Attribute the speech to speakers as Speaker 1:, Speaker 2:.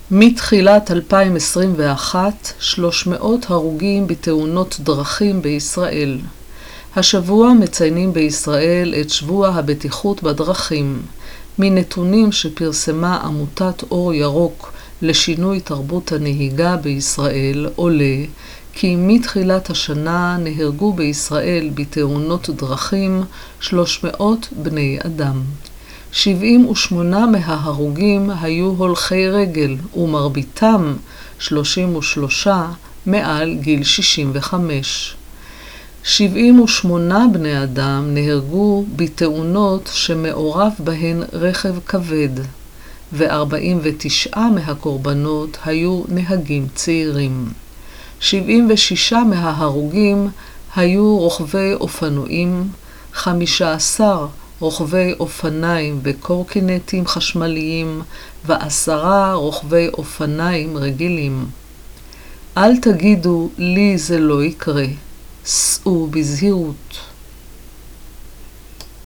Speaker 1: מתחילת 2021, 300 הרוגים בתאונות דרכים בישראל. השבוע מציינים בישראל את שבוע הבטיחות בדרכים. מנתונים שפרסמה עמותת אור ירוק לשינוי תרבות הנהיגה בישראל עולה כי מתחילת השנה נהרגו בישראל בתאונות דרכים 300 בני אדם. 78 מההרוגים היו הולכי רגל, ומרביתם 33 מעל גיל 65. 78 בני אדם נהרגו בתאונות שמעורב בהן רכב כבד, ו49 מהקורבנות היו נהגים צעירים. 76 מההרוגים היו רוכבי אופנועים, 15 רוכבי אופניים וקורקינטים חשמליים, ו10 רוכבי אופניים רגילים. אל תגידו לי זה לא יקרה, סעו בזהירות.